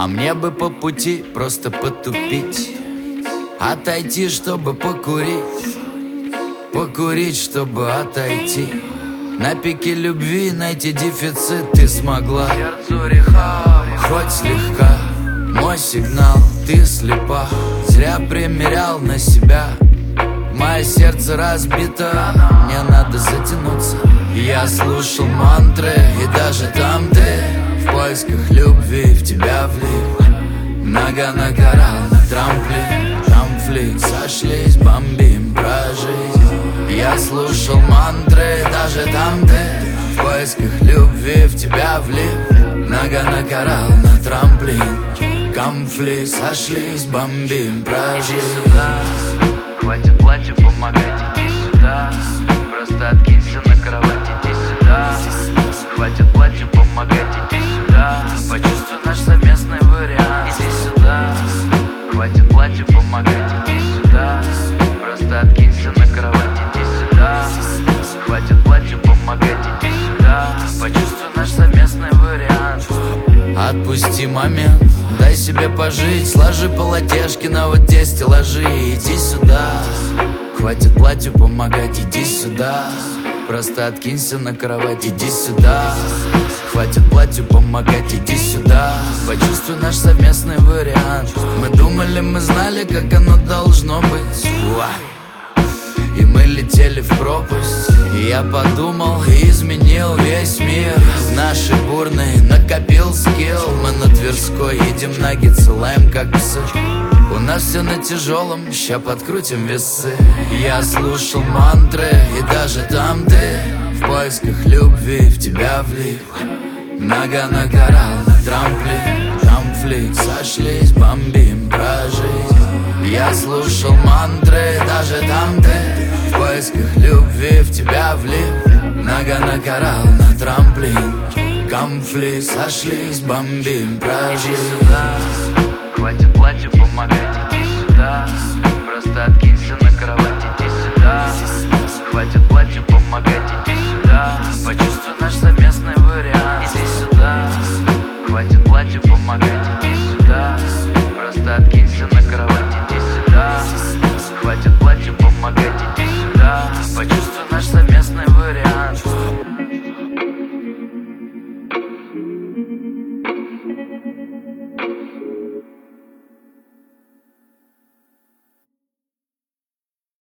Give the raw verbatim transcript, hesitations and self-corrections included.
А мне бы по пути просто потупить, отойти, чтобы покурить, покурить, чтобы отойти. На пике любви найти дефицит ты смогла. Хоть слегка, мой сигнал, ты слепа. Зря примерял на себя. Мое сердце разбито, мне надо затянуться. Я слушал мантры, и даже там ты в поисках любви в тебя влип. Нога на коралл, на трамплин, конфликт, сошлись, бомбим про жизнь. Я слушал мантры, даже там ты в поисках любви в тебя влип. Нога на коралл, на трамплин, конфликт, сошлись, бомбим про жизнь. Хватит платья помогать, иди сюда. Просто откинься на кровать, иди сюда. Хватит платья помогать, иди сюда. Почувствуй наш совместный вариант, иди сюда. Хватит платья помогать, иди сюда. Просто откинься на кровать, иди сюда. Хватит платья помогать, иди сюда. Почувствуй наш совместный вариант. Отпусти момент, дай себе пожить. Сложи полотешки на вот те стеллажи. Иди сюда. Хватит платью помогать, иди сюда. Просто откинься на кровать, иди сюда. Хватит платью помогать, иди сюда. Почувствуй наш совместный вариант. Мы думали, мы знали, как оно должно быть. И мы летели в пропасть. И я подумал и изменил весь мир. Наши бурные накопил скилл. Мы на Тверской едем наггетсы, лаем как псы. У нас все на тяжелом, ща подкрутим весы. Я слушал мантры, и даже там ты в поисках любви в тебя влип. Нога на коралл, на трамплин, конфликт, сошлись, бомбим про жизнь. Я слушал мантры, даже там ты в поисках любви в тебя влип. Нога на коралл, на трамплин, конфликт, сошлись, бомбим про жизнь. Хватит платья